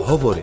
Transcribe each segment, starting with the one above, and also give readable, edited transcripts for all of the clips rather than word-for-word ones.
Hovory.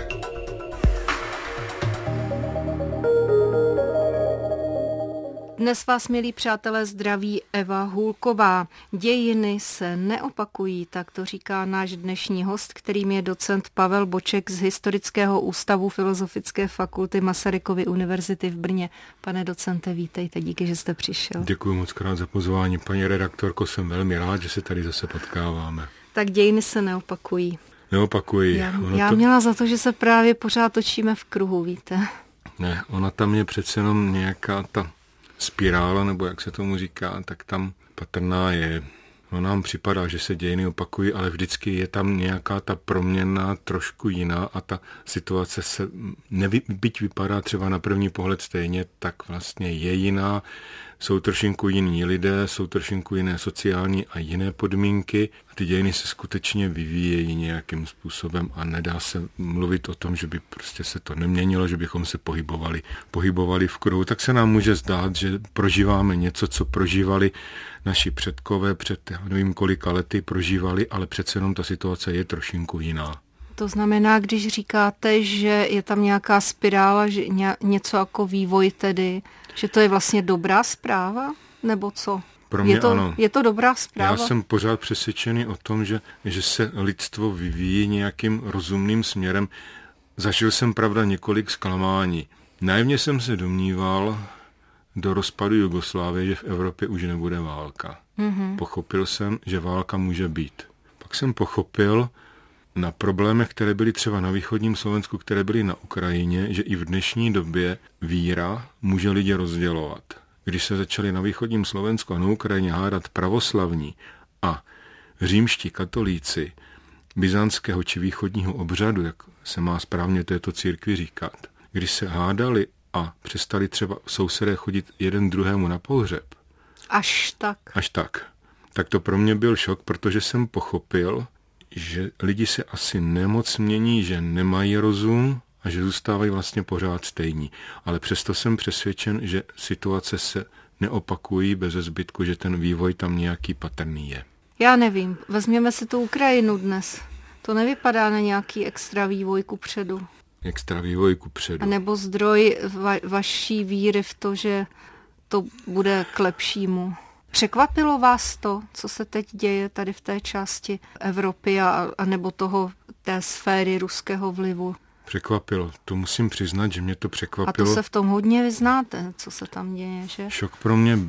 Dnes vás, milí přátelé, zdraví Eva Hůlková. Dějiny se neopakují, tak to říká náš dnešní host, kterým je docent Pavel Boček z Historického ústavu Filozofické fakulty Masarykovy univerzity v Brně. Pane docente, vítejte, díky, že jste přišel. Děkuji moc krát za pozvání. Paní redaktorko, jsem velmi rád, že se tady zase potkáváme. Tak dějiny se neopakují. Neopakují. Já měla za to, že se právě pořád točíme v kruhu, víte. Ne, ona tam je přece jenom nějaká ta spirála, nebo jak se tomu říká, tak tam patrná je. No, nám připadá, že se dějiny opakují, ale vždycky je tam nějaká ta proměna trošku jiná a ta situace se, byť vypadá třeba na první pohled stejně, tak vlastně je jiná. Jsou trošinku jiní lidé, jsou trošinku jiné sociální a jiné podmínky. A ty dějiny se skutečně vyvíjejí nějakým způsobem a nedá se mluvit o tom, že by prostě se to neměnilo, že bychom se pohybovali v kruhu. Tak se nám může zdát, že prožíváme něco, co prožívali naši předkové před nevím kolika lety prožívali, ale přece jenom ta situace je trošinku jiná. To znamená, když říkáte, že je tam nějaká spirála, že něco jako vývoj tedy, že to je vlastně dobrá zpráva, nebo co? Pro mě ano. Je to dobrá zpráva? Já jsem pořád přesvědčený o tom, že se lidstvo vyvíjí nějakým rozumným směrem. Zažil jsem, pravda, několik zklamání. Naivně jsem se domníval do rozpadu Jugoslávie, že v Evropě už nebude válka. Mm-hmm. Pochopil jsem, že válka může být. Pak jsem pochopil na problémech, které byly třeba na východním Slovensku, které byly na Ukrajině, že i v dnešní době víra může lidi rozdělovat. Když se začali na východním Slovensku a na Ukrajině hádat pravoslavní a římští katolíci byzantského či východního obřadu, jak se má správně této církvi říkat, když se hádali a přestali třeba sousedé chodit jeden druhému na pohřeb. Až tak. Tak to pro mě byl šok, protože jsem pochopil, že lidi se asi nemoc mění, že nemají rozum a že zůstávají vlastně pořád stejní. Ale přesto jsem přesvědčen, že situace se neopakují bez zbytku, že ten vývoj tam nějaký patrný je. Já nevím, vezměme si tu Ukrajinu dnes. To nevypadá na nějaký extra vývoj kupředu. Extra vývoj kupředu. A nebo zdroj vaší víry v to, že to bude k lepšímu. Překvapilo vás to, co se teď děje tady v té části Evropy a nebo té sféry ruského vlivu? Překvapilo. To musím přiznat, že mě to překvapilo. A to se v tom hodně vyznáte, co se tam děje, že? Šok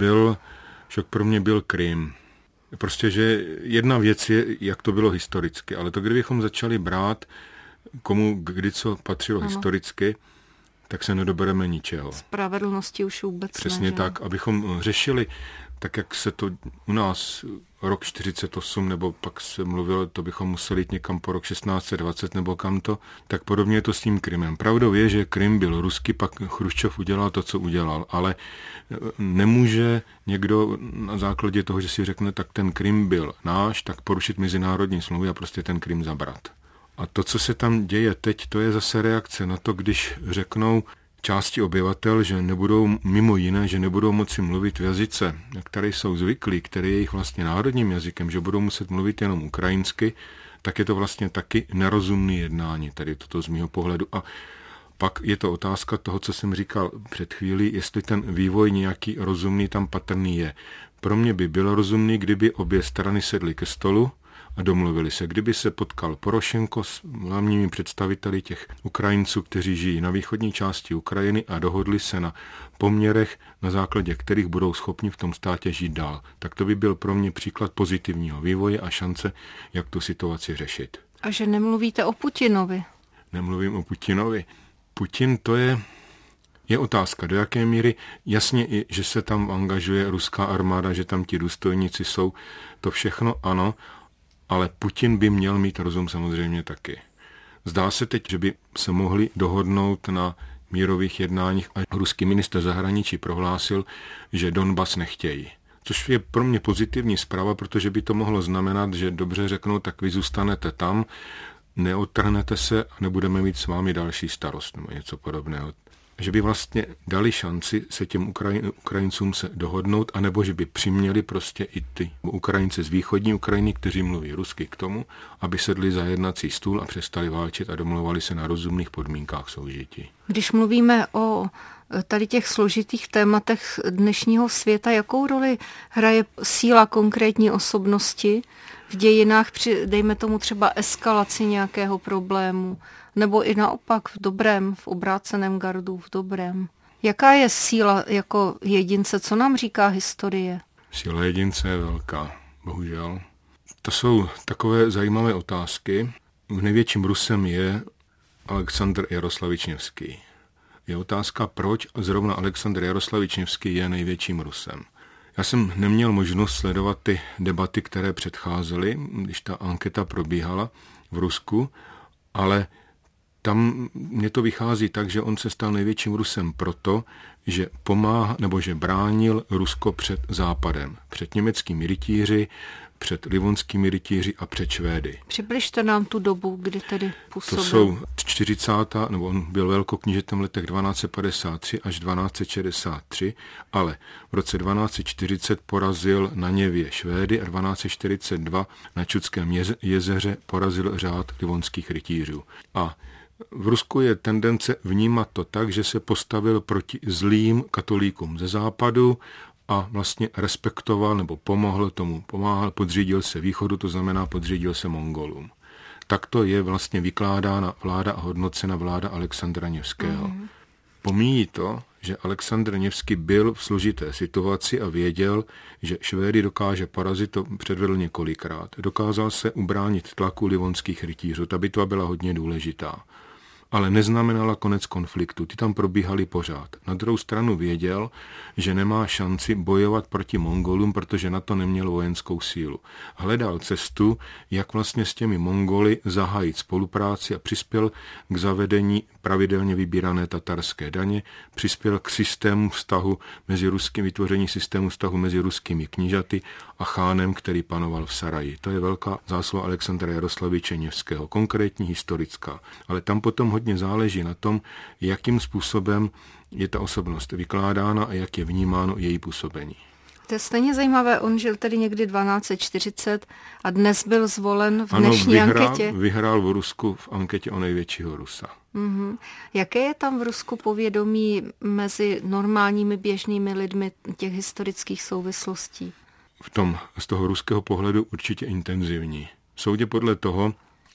pro mě byl Krym. Prostě, že jedna věc je, jak to bylo historicky, ale to, kdybychom začali brát, komu kdy co patřilo historicky, tak se nedobereme ničeho. Spravedlnosti už vůbec Přesně tak, abychom řešili, tak jak se to u nás rok 48, nebo pak se mluvilo, to bychom museli jít někam po rok 1620 nebo kam to, tak podobně je to s tím Krymem. Pravdou je, že Krym byl ruský, pak Chruščov udělal to, co udělal, ale nemůže někdo na základě toho, že si řekne, tak ten Krym byl náš, tak porušit mezinárodní smlouvy a prostě ten Krym zabrat. A to, co se tam děje teď, to je zase reakce na to, když řeknou části obyvatel, že nebudou mimo jiné, že nebudou moci mluvit v jazyce, které jsou zvyklí, který je jejich vlastně národním jazykem, že budou muset mluvit jenom ukrajinsky, tak je to vlastně taky nerozumné jednání, tady toto z mýho pohledu. A pak je to otázka toho, co jsem říkal před chvílí, jestli ten vývoj nějaký rozumný tam patrný je. Pro mě by bylo rozumný, kdyby obě strany sedly ke stolu a domluvili se. Kdyby se potkal Porošenko s hlavními představiteli těch Ukrajinců, kteří žijí na východní části Ukrajiny a dohodli se na poměrech, na základě kterých budou schopni v tom státě žít dál. Tak to by byl pro mě příklad pozitivního vývoje a šance, jak tu situaci řešit. A že nemluvíte o Putinovi? Nemluvím o Putinovi. Putin to je otázka, do jaké míry, jasně i, že se tam angažuje ruská armáda, že tam ti důstojníci jsou, to všechno ano, ale Putin by měl mít rozum samozřejmě taky. Zdá se teď, že by se mohli dohodnout na mírových jednáních a ruský ministr zahraničí prohlásil, že Donbas nechtějí. Což je pro mě pozitivní zpráva, protože by to mohlo znamenat, že dobře řeknou, tak vy zůstanete tam, neodtrhnete se a nebudeme mít s vámi další starost nebo něco podobného. že by vlastně dali šanci se těm Ukrajincům se dohodnout, anebo že by přiměli prostě i ty Ukrajince z východní Ukrajiny, kteří mluví rusky, k tomu, aby sedli za jednací stůl a přestali válčit a domlouvali se na rozumných podmínkách soužití. Když mluvíme o tady těch složitých tématech dnešního světa, jakou roli hraje síla konkrétní osobnosti v dějinách při, dejme tomu třeba eskalaci nějakého problému, nebo i naopak v dobrém, v obráceném gardu, v dobrém? Jaká je síla jako jedince? Co nám říká historie? Síla jedince je velká, bohužel. To jsou takové zajímavé otázky. Největším Rusem je Alexandr Jaroslavič Nevský. Je otázka, proč zrovna Alexandr Jaroslavič Nevský je největším Rusem. Já jsem neměl možnost sledovat ty debaty, které předcházely, když ta anketa probíhala v Rusku, ale tam mně to vychází tak, že on se stal největším Rusem proto, že pomáhá nebo že bránil Rusko před Západem, před německými rytíři, před livonskými rytíři a před Švédy. Přibližte nám tu dobu, kdy tedy působil. To jsou 40. nebo on byl velkoknížetem v letech 1253 až 1263, ale v roce 1240 porazil na Něvě Švédy a 1242 na Čudském jezeře porazil řád livonských rytířů. A v Rusku je tendence vnímat to tak, že se postavil proti zlým katolíkům ze západu a vlastně respektoval nebo pomáhal, podřídil se východu, to znamená podřídil se Mongolům. Takto je vlastně vykládána vláda a hodnocena vláda Alexandra Nevského. Pomíjí to, že Alexandr Nevský byl v složité situaci a věděl, že Švédy dokáže porazit, to předvedl několikrát. Dokázal se ubránit tlaku livonských rytířů, ta bitva byla hodně důležitá. Ale neznamenala konec konfliktu, ty tam probíhaly pořád. Na druhou stranu věděl, že nemá šanci bojovat proti Mongolům, protože na to neměl vojenskou sílu. Hledal cestu, jak vlastně s těmi Mongoly zahájit spolupráci a přispěl k zavedení pravidelně vybírané tatarské daně, přispěl k systému vztahu vytvoření systému vztahu mezi ruskými knížaty a chánem, který panoval v Saraji. To je velká zásluha Alexandra Jaroslaviče Nevského, konkrétní historická. Ale tam potom hodně záleží na tom, jakým způsobem je ta osobnost vykládána a jak je vnímáno její působení. To je stejně zajímavé, on žil tedy někdy 1240 a dnes byl zvolen v dnešní anketě. Vyhrál v Rusku v anketě o největšího Rusa. Jaké je tam v Rusku povědomí mezi normálními běžnými lidmi těch historických souvislostí? Z toho ruského pohledu určitě intenzivní. Soudě podle toho,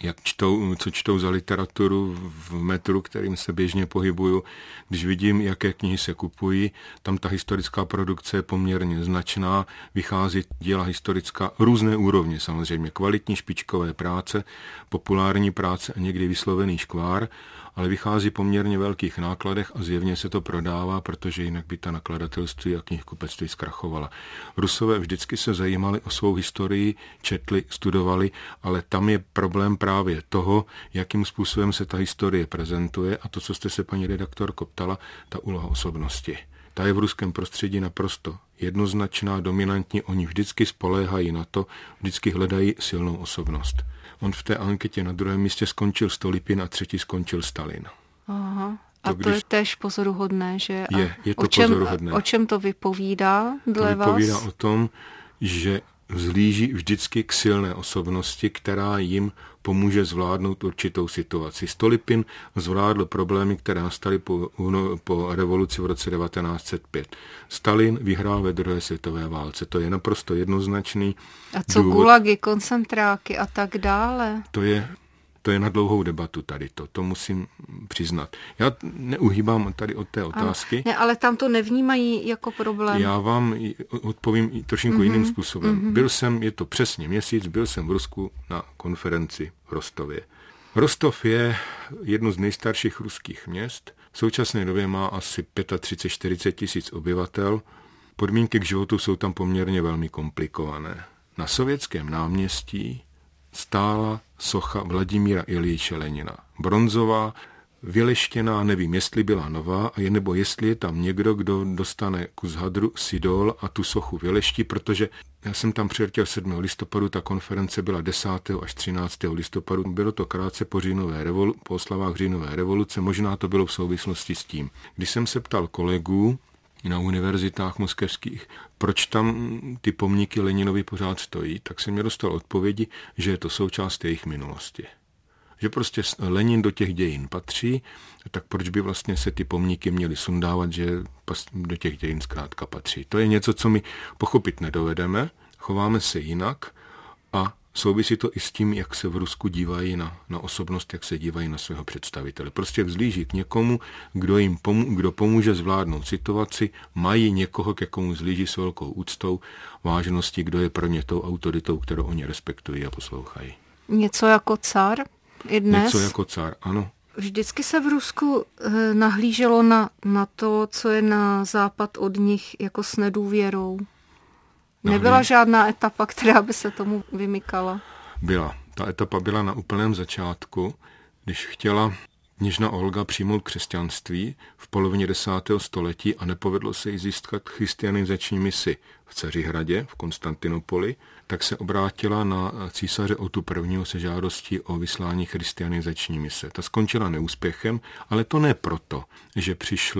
co čtou za literaturu v metru, kterým se běžně pohybuju, když vidím, jaké knihy se kupují, tam ta historická produkce je poměrně značná, vychází díla historická různé úrovně, samozřejmě kvalitní špičkové práce, populární práce a někdy vyslovený škvár, ale vychází poměrně velkých nákladech a zjevně se to prodává, protože jinak by ta nakladatelství a knihkupectví zkrachovala. Rusové vždycky se zajímali o svou historii, četli, studovali, ale tam je problém právě toho, jakým způsobem se ta historie prezentuje a to, co jste se, paní redaktorko, ptala, ta úloha osobnosti. Ta je v ruském prostředí naprosto jednoznačná, dominantní, oni vždycky spoléhají na to, vždycky hledají silnou osobnost. On v té anketě na druhém místě skončil Stolypin a třetí skončil Stalin. Aha. A to je též pozoruhodné, že? Je to pozoruhodné. O čem to vypovídá dle vás? To vypovídá o tom, že vzhlíží vždycky k silné osobnosti, která jim pomůže zvládnout určitou situaci. Stolypin zvládl problémy, které nastaly po revoluci v roce 1905. Stalin vyhrál ve druhé světové válce. To je naprosto jednoznačný A co gulagy, koncentráky a tak dále? To je na dlouhou debatu tady to musím přiznat. Já neuhýbám tady od té otázky. Ne, ale tam to nevnímají jako problém. Já vám odpovím trošinku jiným způsobem. Je to přesně měsíc, byl jsem v Rusku na konferenci v Rostově. Rostov je jedno z nejstarších ruských měst. V současné době má asi 35-40 tisíc obyvatel. Podmínky k životu jsou tam poměrně velmi komplikované. Na Sovětském náměstí stála socha Vladimíra Iljiče Lenina. Bronzová, vyleštěná, nevím, jestli byla nová, nebo jestli je tam někdo, kdo dostane kus hadru, sidol a tu sochu vyleští, protože já jsem tam přiletěl 7. listopadu, ta konference byla 10. až 13. listopadu. Bylo to krátce po oslavách říjnové revoluce, možná to bylo v souvislosti s tím. Když jsem se ptal kolegů na univerzitách moskevských, proč tam ty pomníky Leninovi pořád stojí, tak jsem mi dostal odpovědi, že je to součást jejich minulosti. Že prostě Lenin do těch dějin patří, tak proč by vlastně se ty pomníky měly sundávat, že do těch dějin zkrátka patří. To je něco, co my pochopit nedovedeme, chováme se jinak a souvisí to i s tím, jak se v Rusku dívají na osobnost, jak se dívají na svého představitele. Prostě vzlíží k někomu, kdo pomůže zvládnout situaci, mají někoho, ke komu vzlíží s velkou úctou, vážností, kdo je pro ně tou autoritou, kterou oni respektují a poslouchají. Něco jako car? I dnes? Něco jako car, ano. Vždycky se v Rusku nahlíželo na to, co je na západ od nich, jako s nedůvěrou. Nebyla žádná etapa, která by se tomu vymykala? Byla. Ta etapa byla na úplném začátku, když chtěla kněžna Olga přijmout křesťanství v polovině 10. století a nepovedlo se jí získat christianizační misi v Cařihradě, v Konstantinopoli, tak se obrátila na císaře Otu I. se žádostí o vyslání christianizační mise. Ta skončila neúspěchem, ale to ne proto, že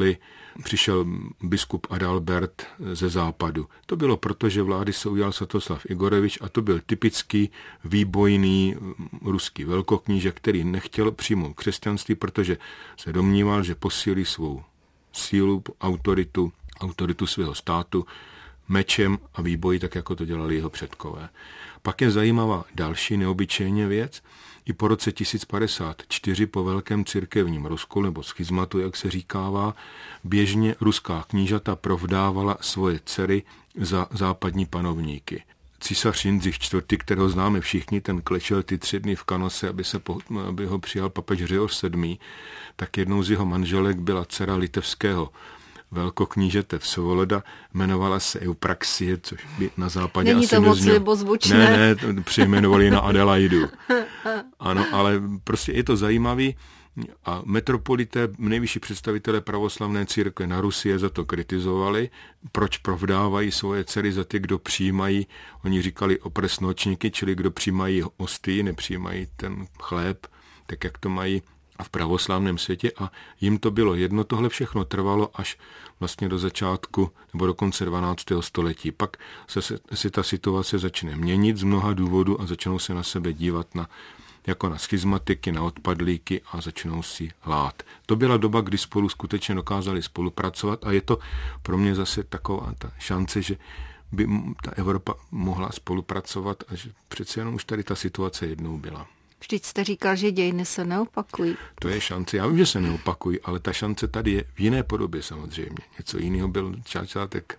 přišel biskup Adalbert ze západu. To bylo proto, že vlády se ujal Svatoslav Igorevič a to byl typický výbojný ruský velkokníže, který nechtěl přijmout křesťanství, protože se domníval, že posílí svou sílu, autoritu svého státu mečem a výboji, tak jako to dělali jeho předkové. Pak je zajímavá další neobyčejně věc. I po roce 1054 po velkém církevním rozkolu nebo schizmatu, jak se říkává, běžně ruská knížata provdávala svoje dcery za západní panovníky. Císař Jindřich IV., kterého známe všichni, ten klečel ty 3 dny v Kanose, aby ho přijal papež Řehoř VII., tak jednou z jeho manželek byla dcera litevského velkoknížete Vsevoloda, jmenovala se Eupraxie, což by na západě není asi to moc libozvučné. Ne, přejmenovali na Adelaidu. Ano, ale prostě je to zajímavý a metropolité, nejvyšší představitelé pravoslavné církve na Rusii za to kritizovali, proč provdávají svoje dcery za ty, kdo přijímají, oni říkali opresnočníky, čili kdo přijímají hosty, nepřijímají ten chléb, tak jak to mají v pravoslavném světě a jim to bylo jedno. Tohle všechno trvalo až vlastně do začátku nebo do konce 12. století. Pak se ta situace začne měnit z mnoha důvodů a začnou se na sebe dívat jako na schizmatiky, na odpadlíky a začnou si lát. To byla doba, kdy spolu skutečně dokázali spolupracovat a je to pro mě zase taková ta šance, že by ta Evropa mohla spolupracovat a že přece jenom už tady ta situace jednou byla. Vždyť jste říkal, že dějiny se neopakují. To je šance. Já vím, že se neopakují, ale ta šance tady je v jiné podobě samozřejmě. Něco jiného byl začátek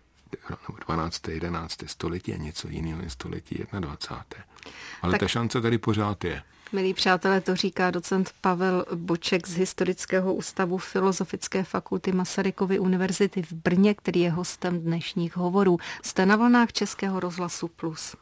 12. 11. století a něco jiného je století 21. Ale tak ta šance tady pořád je. Milí přátelé, to říká docent Pavel Boček z Historického ústavu Filozofické fakulty Masarykovy univerzity v Brně, který je hostem dnešních hovorů. Jste na vlnách Českého rozhlasu Plus.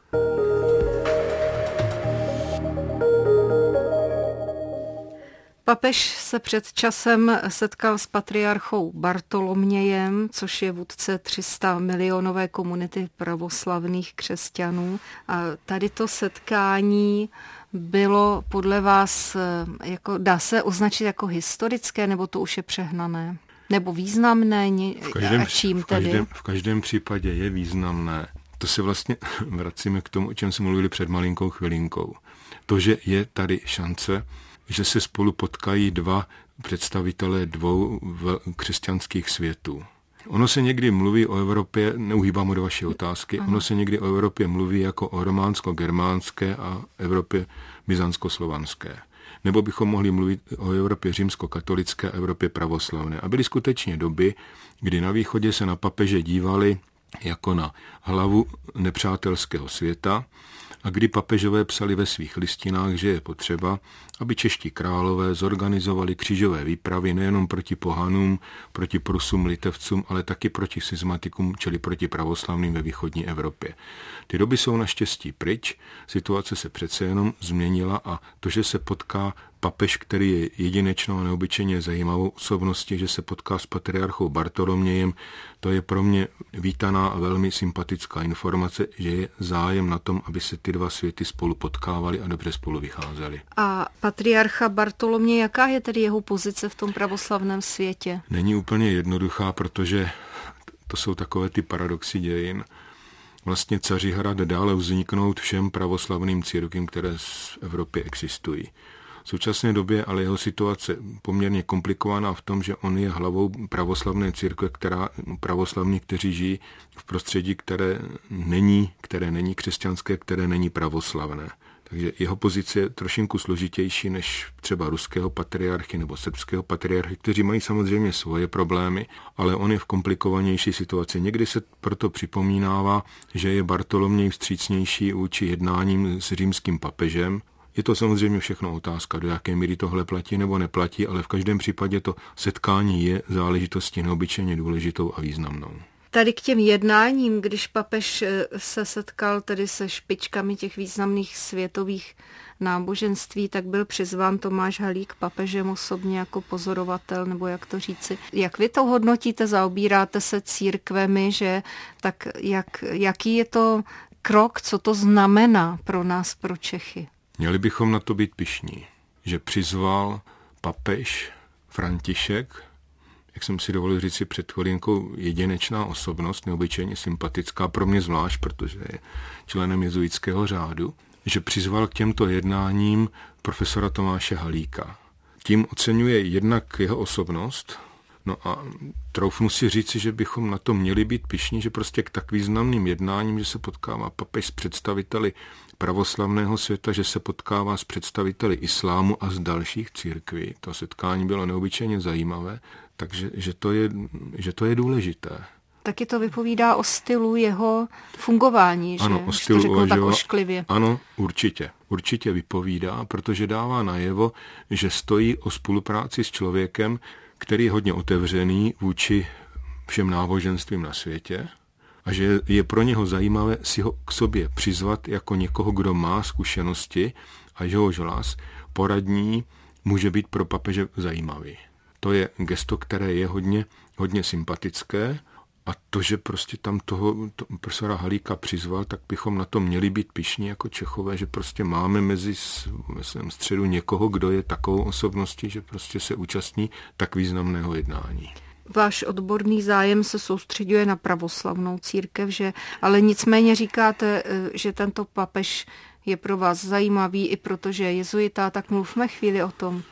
Papež se před časem setkal s patriarchou Bartolomějem, což je vůdce 300 milionové komunity pravoslavných křesťanů. A tady to setkání bylo podle vás, dá se označit jako historické, nebo to už je přehnané? Nebo významné? A čím tedy? V každém případě je významné. To se vlastně vracíme k tomu, o čem jsme mluvili před malinkou chvilinkou. To, že je tady šance, že se spolu potkají dva představitelé dvou křesťanských světů. Ono se někdy mluví o Evropě, neuhýbám od vaší otázky, ono se někdy o Evropě mluví jako o románsko-germánské a Evropě byzantsko-slovanské. Nebo bychom mohli mluvit o Evropě římsko-katolické a Evropě pravoslavné. A byly skutečně doby, kdy na východě se na papeže dívali jako na hlavu nepřátelského světa, a kdy papežové psali ve svých listinách, že je potřeba, aby čeští králové zorganizovali křížové výpravy nejenom proti pohanům, proti Prusům, Litevcům, ale taky proti schizmatikům, čili proti pravoslavným ve východní Evropě. Ty doby jsou naštěstí pryč, situace se přece jenom změnila a to, že se potká papež, který je jedinečnou a neobyčejně zajímavou osobností, že se potká s patriarchou Bartolomějem, to je pro mě vítaná a velmi sympatická informace, že je zájem na tom, aby se ty dva světy spolu potkávaly a dobře spolu vycházely. A patriarcha Bartoloměj, jaká je tedy jeho pozice v tom pravoslavném světě? Není úplně jednoduchá, protože to jsou takové ty paradoxy dějin. Vlastně Cařihrad dále vzniknout všem pravoslavným církvím, které v Evropě existují. V současné době ale jeho situace poměrně komplikovaná v tom, že on je hlavou pravoslavné církve, pravoslavní, kteří žijí v prostředí, které není křesťanské, které není pravoslavné. Takže jeho pozice je trošinku složitější než třeba ruského patriarchy nebo srbského patriarchy, kteří mají samozřejmě svoje problémy, ale on je v komplikovanější situaci. Někdy se proto připomínává, že je Bartoloměj vstřícnější vůči jednáním s římským papežem. Je to samozřejmě všechno otázka, do jaké míry tohle platí nebo neplatí, ale v každém případě to setkání je záležitostí neobyčejně důležitou a významnou. Tady k těm jednáním, když papež se setkal tedy se špičkami těch významných světových náboženství, tak byl přizván Tomáš Halík papežem osobně jako pozorovatel, nebo jak to říci. Jak vy to hodnotíte, zaobíráte se církvemi, že tak jaký je to krok, co to znamená pro nás, pro Čechy? Měli bychom na to být pyšní, že přizval papež František, jak jsem si dovolil říct si před chvilinkou, jedinečná osobnost, neobyčejně sympatická, pro mě zvlášť, protože je členem jezuitského řádu, že přizval k těmto jednáním profesora Tomáše Halíka. Tím oceňuje jednak jeho osobnost, no a troufnu si říci, že bychom na to měli být pyšní, že prostě k tak významným jednáním, že se potkává papež s představiteli pravoslavného světa, že se potkává s představiteli islámu a z dalších církví. To setkání bylo neobyčejně zajímavé, takže že to je důležité. Taky to vypovídá o stylu jeho fungování, že? Ano, o stylu řeknu tak ošklivě. Ano, určitě vypovídá, protože dává najevo, že stojí o spolupráci s člověkem, který je hodně otevřený vůči všem náboženstvím na světě a že je pro něho zajímavé si ho k sobě přizvat jako někoho, kdo má zkušenosti a jehož hlas poradní může být pro papeže zajímavý. To je gesto, které je hodně sympatické a to, že prostě tam toho profesora Halíka přizval, tak bychom na to měli být pyšní jako Čechové, že prostě máme ve svém středu někoho, kdo je takovou osobností, že prostě se účastní tak významného jednání. Váš odborný zájem se soustřeďuje na pravoslavnou církev, že? Ale nicméně říkáte, že tento papež je pro vás zajímavý i protože je jezuita, tak mluvme chvíli o tom.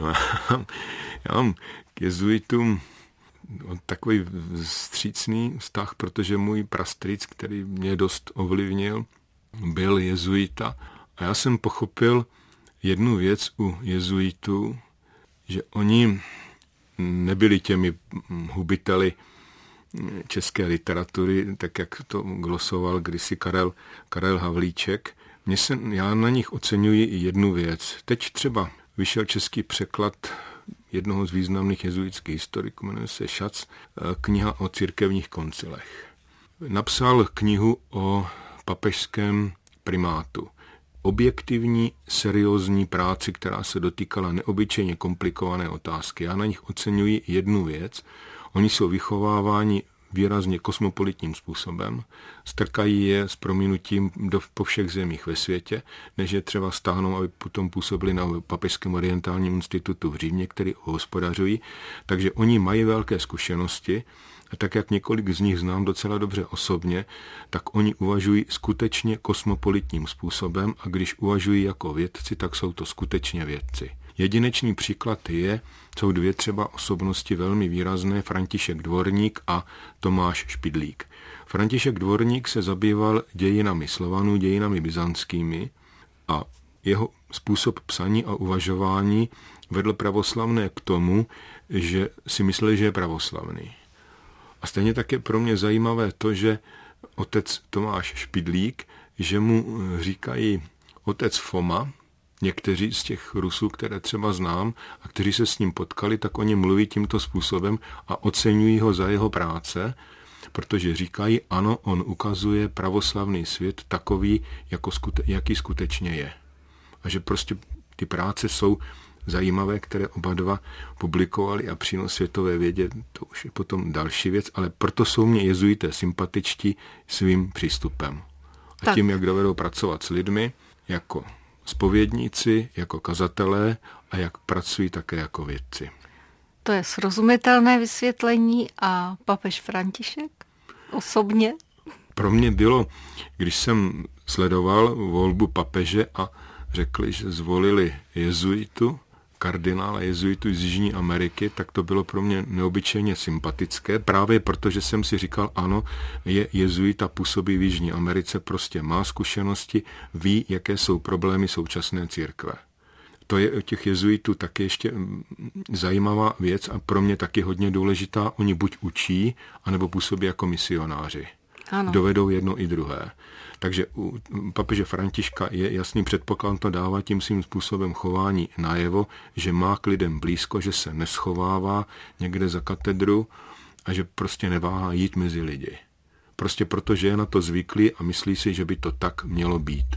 Já mám k jezuitům takový vstřícný vztah, protože můj prastrýc, který mě dost ovlivnil, byl jezuita. A já jsem pochopil jednu věc u jezuitů, že oni nebyli těmi hubiteli české literatury, tak jak to glosoval kdysi Karel Havlíček. Já na nich oceňuji jednu věc. Teď třeba vyšel český překlad jednoho z významných jezuitských historiků, jmenuje se Schatz, kniha o církevních koncilech. Napsal knihu o papežském primátu. Objektivní, seriózní práci, která se dotýkala neobyčejně komplikované otázky. Já na nich oceňuji jednu věc. Oni jsou vychováváni výrazně kosmopolitním způsobem, strkají je s prominutím po všech zemích ve světě, než je třeba stáhnou, aby potom působili na Papežském orientálním institutu v Římě, který hospodařují. Takže oni mají velké zkušenosti a tak, jak několik z nich znám docela dobře osobně, tak oni uvažují skutečně kosmopolitním způsobem a když uvažují jako vědci, tak jsou to skutečně vědci. Jedinečný příklad jsou dvě třeba osobnosti velmi výrazné, František Dvorník a Tomáš Špidlík. František Dvorník se zabýval dějinami Slovanů, dějinami byzantskými a jeho způsob psaní a uvažování vedl pravoslavné k tomu, že si mysleli, že je pravoslavný. A stejně tak je pro mě zajímavé to, že otec Tomáš Špidlík, že mu říkají otec Foma. Někteří z těch Rusů, které třeba znám a kteří se s ním potkali, tak oni mluví tímto způsobem a oceňují ho za jeho práce, protože říkají, ano, on ukazuje pravoslavný svět takový, jaký skutečně je. A že prostě ty práce jsou zajímavé, které oba dva publikovali a přínos světové vědě, to už je potom další věc, ale proto jsou mě jezuité sympatičtí svým přístupem. A tím, jak dovedou pracovat s lidmi, jako zpovědníci, jako kazatelé a jak pracují také jako vědci. To je srozumitelné vysvětlení. A papež František osobně? Pro mě bylo, když jsem sledoval volbu papeže a řekli, že zvolili jezuitu, kardinála jezuitu z Jižní Ameriky, tak to bylo pro mě neobyčejně sympatické, právě protože jsem si říkal, ano, je jezuita, působí v Jižní Americe, prostě má zkušenosti, ví, jaké jsou problémy současné církve. To je u těch jezuitů taky ještě zajímavá věc a pro mě taky hodně důležitá. Oni buď učí, anebo působí jako misionáři. Ano. Dovedou jedno i druhé. Takže u papeže Františka je jasný předpoklad, to dává tím svým způsobem chování najevo, že má k lidem blízko, že se neschovává někde za katedru a že prostě neváhá jít mezi lidi. Prostě protože je na to zvyklý a myslí si, že by to tak mělo být.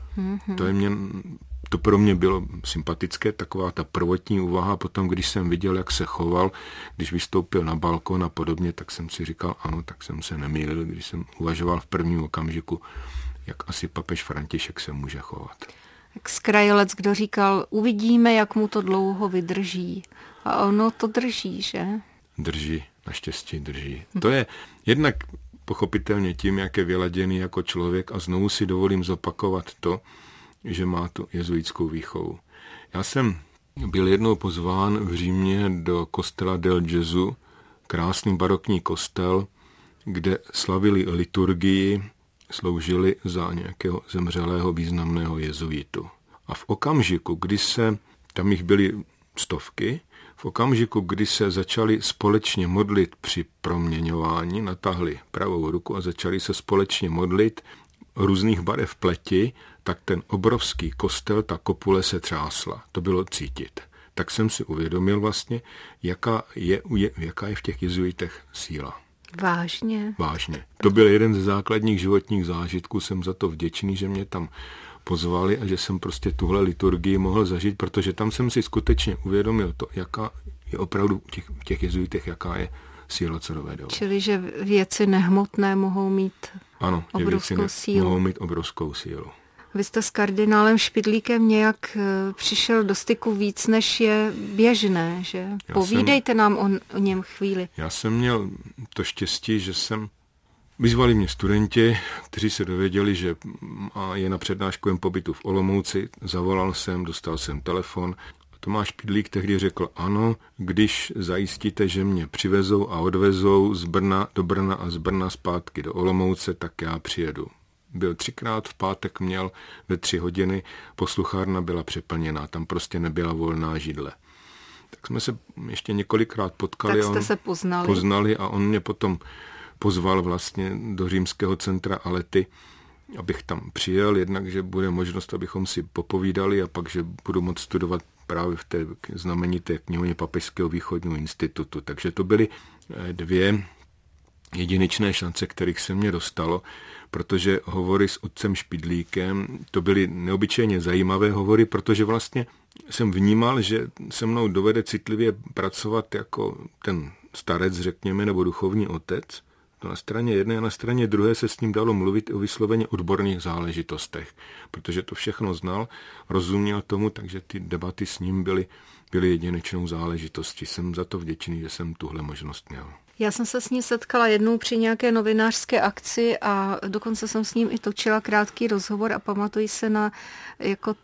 To pro mě bylo sympatické, taková ta prvotní úvaha. Potom, když jsem viděl, jak se choval, když vystoupil na balkon a podobně, tak jsem si říkal, ano, tak jsem se nemýlil, když jsem uvažoval v prvním okamžiku, jak asi papež František se může chovat. Jak zkrajilec, kdo říkal, uvidíme, jak mu to dlouho vydrží. A ono to drží, že? Drží, naštěstí drží. To je jednak pochopitelně tím, jak je vyladěný jako člověk a znovu si dovolím zopakovat to, že má tu jezuitskou výchovu. Já jsem byl jednou pozván v Římě do kostela del Gesù, krásný barokní kostel, kde slavili liturgii, sloužili za nějakého zemřelého významného jezuitu. A v okamžiku, kdy tam jich byly stovky, v okamžiku, kdy se začali společně modlit při proměňování, natáhli pravou ruku a začali se společně modlit různých barev pleti, tak ten obrovský kostel, ta kopule se třásla. To bylo cítit. Tak jsem si uvědomil vlastně, jaká je v těch jezuitech síla. Vážně? Vážně. To byl jeden ze základních životních zážitků. Jsem za to vděčný, že mě tam pozvali a že jsem prostě tuhle liturgii mohl zažít, protože tam jsem si skutečně uvědomil to, jaká je opravdu v těch jezuitech, jaká je síla, co dovedou. Čili, že věci nehmotné mohou mít obrovskou sílu. Mohou mít obrovskou sílu. Vy jste s kardinálem Špidlíkem nějak přišel do styku víc, než je běžné, že? Povídejte nám o něm chvíli. Já jsem měl to štěstí, že vyzvali mě studenti, kteří se dověděli, že je na přednáškovém pobytu v Olomouci. Zavolal jsem, dostal jsem telefon. Tomáš Špidlík tehdy řekl, ano, když zajistíte, že mě přivezou a odvezou z Brna do Brna a z Brna zpátky do Olomouce, tak já přijedu. Byl 3krát, v pátek měl ve 3 hodiny, posluchárna byla přeplněná, tam prostě nebyla volná židle. Tak jsme se ještě několikrát potkali. Tak jste se poznali a on mě potom pozval vlastně do římského centra Alety, abych tam přijel, jednak, že bude možnost, abychom si popovídali a pak, že budu moct studovat právě v té znamenité knihovně Papežského východního institutu. Takže to byly 2 jedinečné šance, kterých se mě dostalo, protože hovory s otcem Špidlíkem, to byly neobyčejně zajímavé hovory, protože vlastně jsem vnímal, že se mnou dovede citlivě pracovat jako ten starec, řekněme, nebo duchovní otec. To na straně jedné a na straně druhé se s ním dalo mluvit o vysloveně odborných záležitostech, protože to všechno znal, rozuměl tomu, takže ty debaty s ním byly jedinečnou záležitostí. Jsem za to vděčný, že jsem tuhle možnost měl. Já jsem se s ním setkala jednou při nějaké novinářské akci a dokonce jsem s ním i točila krátký rozhovor a pamatuji se na jako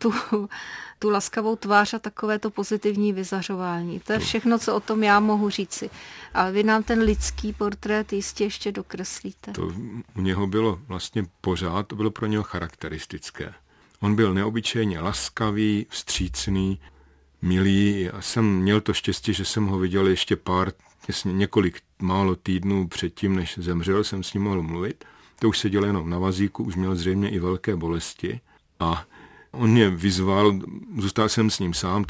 tu laskavou tvář a takové to pozitivní vyzařování. To je všechno, co o tom já mohu říci. Ale vy nám ten lidský portrét jistě ještě dokreslíte. To u něho bylo vlastně pořád, to bylo pro něho charakteristické. On byl neobyčejně laskavý, vstřícný, milý. Já jsem měl to štěstí, že jsem ho viděl ještě několik málo týdnů předtím, než zemřel, jsem s ním mohl mluvit. To už seděl jenom na vazíku, už měl zřejmě i velké bolesti a on mě vyzval, zůstal jsem s ním sám,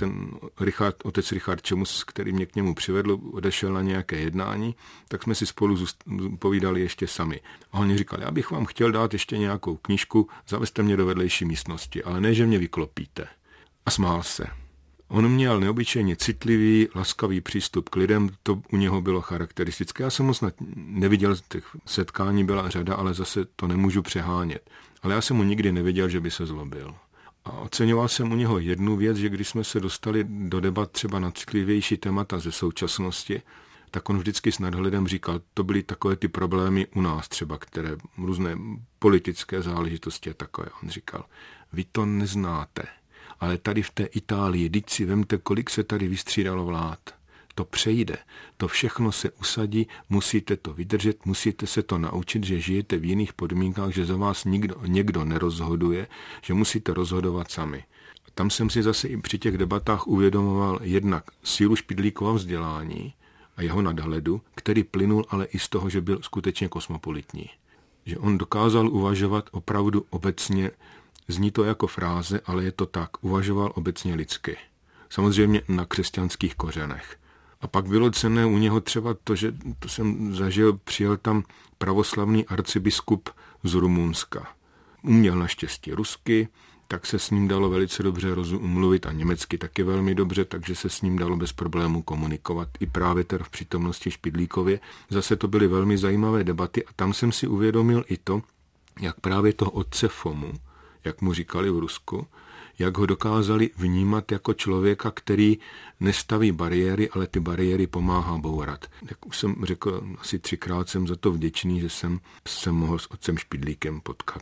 otec Richard Čemus, který mě k němu přivedl, odešel na nějaké jednání, tak jsme si spolu povídali ještě sami. A on mi říkal, já bych vám chtěl dát ještě nějakou knížku, zavezte mě do vedlejší místnosti, ale ne, že mě vyklopíte. A smál se. On měl neobyčejně citlivý, laskavý přístup k lidem, to u něho bylo charakteristické. Já jsem ho snad neviděl, těch setkání byla řada, ale zase to nemůžu přehánět. Ale já jsem mu nikdy neviděl, že by se zlobil. A oceňoval jsem u něho jednu věc, že když jsme se dostali do debat třeba na citlivější témata ze současnosti, tak on vždycky s nadhledem říkal, to byly takové ty problémy u nás třeba, které různé politické záležitosti a takové. On říkal, vy to neznáte, ale tady v té Itálii, vždyť si vemte, kolik se tady vystřídalo vlád. To přejde, to všechno se usadí, musíte to vydržet, musíte se to naučit, že žijete v jiných podmínkách, že za vás někdo nerozhoduje, že musíte rozhodovat sami. Tam jsem si zase i při těch debatách uvědomoval jednak sílu Špidlíkova vzdělání a jeho nadhledu, který plynul ale i z toho, že byl skutečně kosmopolitní. Že on dokázal uvažovat opravdu obecně, zní to jako fráze, ale je to tak, uvažoval obecně lidsky. Samozřejmě na křesťanských kořenech. A pak bylo cenné u něho třeba to, že to jsem zažil, přijel tam pravoslavný arcibiskup z Rumunska. Uměl naštěstí rusky, tak se s ním dalo velice dobře mluvit a německy taky velmi dobře, takže se s ním dalo bez problémů komunikovat i právě teda v přítomnosti Špidlíkově. Zase to byly velmi zajímavé debaty a tam jsem si uvědomil i to, jak právě toho otce Fomu, jak mu říkali v Rusku, jak ho dokázali vnímat jako člověka, který nestaví bariéry, ale ty bariéry pomáhá bourat. Jak už jsem řekl, asi 3krát jsem za to vděčný, že jsem se mohl s otcem Špidlíkem potkat.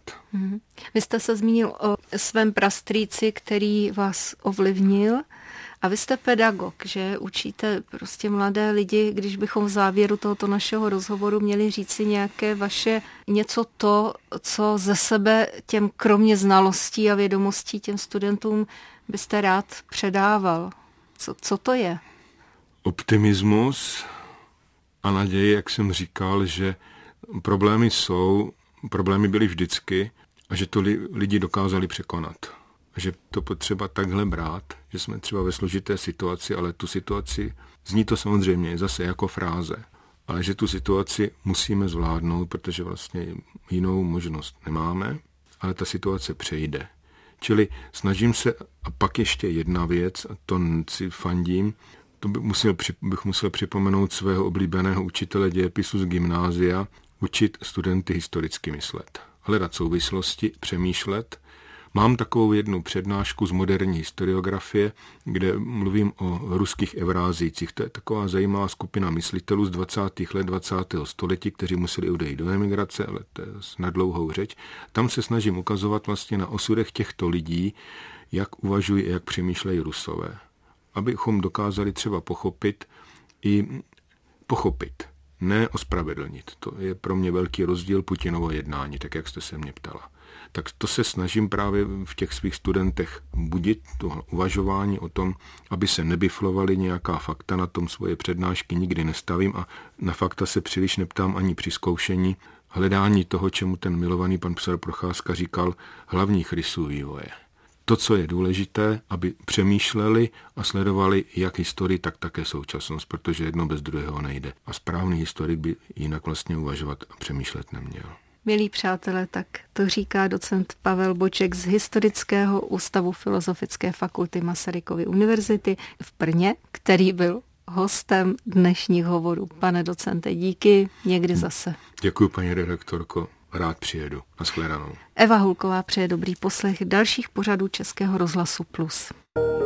Vy jste se zmínil o svém prastrýci, který vás ovlivnil. A vy jste pedagog, že učíte prostě mladé lidi, když bychom v závěru tohoto našeho rozhovoru měli říci nějaké vaše něco to, co ze sebe těm kromě znalostí a vědomostí těm studentům byste rád předával. Co to je? Optimismus a naděje, jak jsem říkal, že problémy byly vždycky a že to lidi dokázali překonat. Že to potřeba takhle brát, že jsme třeba ve složité situaci, ale tu situaci, zní to samozřejmě zase jako fráze, ale že tu situaci musíme zvládnout, protože vlastně jinou možnost nemáme, ale ta situace přejde. Čili snažím se, a pak ještě jedna věc, a to si fandím, to bych musel připomenout svého oblíbeného učitele dějepisu z gymnázia, učit studenty historicky myslet. Hledat souvislosti, přemýšlet. Mám takovou jednu přednášku z moderní historiografie, kde mluvím o ruských Evrázijcích. To je taková zajímavá skupina myslitelů z 20. let 20. století, kteří museli odejít do emigrace, ale to je na dlouhou řeč. Tam se snažím ukazovat vlastně na osudech těchto lidí, jak uvažují a jak přemýšlejí Rusové. Abychom dokázali třeba pochopit, ne ospravedlnit. To je pro mě velký rozdíl Putinovo jednání, tak jak jste se mě ptala. Tak to se snažím právě v těch svých studentech budit, to uvažování o tom, aby se nebiflovali nějaká fakta, na tom svoje přednášky nikdy nestavím a na fakta se příliš neptám ani při zkoušení. Hledání toho, čemu ten milovaný pan profesor Procházka říkal, hlavních rysů vývoje. To, co je důležité, aby přemýšleli a sledovali jak historii, tak také současnost, protože jedno bez druhého nejde. A správný historik by jinak vlastně uvažovat a přemýšlet neměl. Milí přátelé, tak to říká docent Pavel Boček z Historického ústavu Filozofické fakulty Masarykovy univerzity v Brně, který byl hostem dnešních hovorů. Pane docente, díky, někdy zase. Děkuji, paní redaktorko, rád přijedu. Nashledanou. Eva Hulková přeje dobrý poslech dalších pořadů Českého rozhlasu Plus.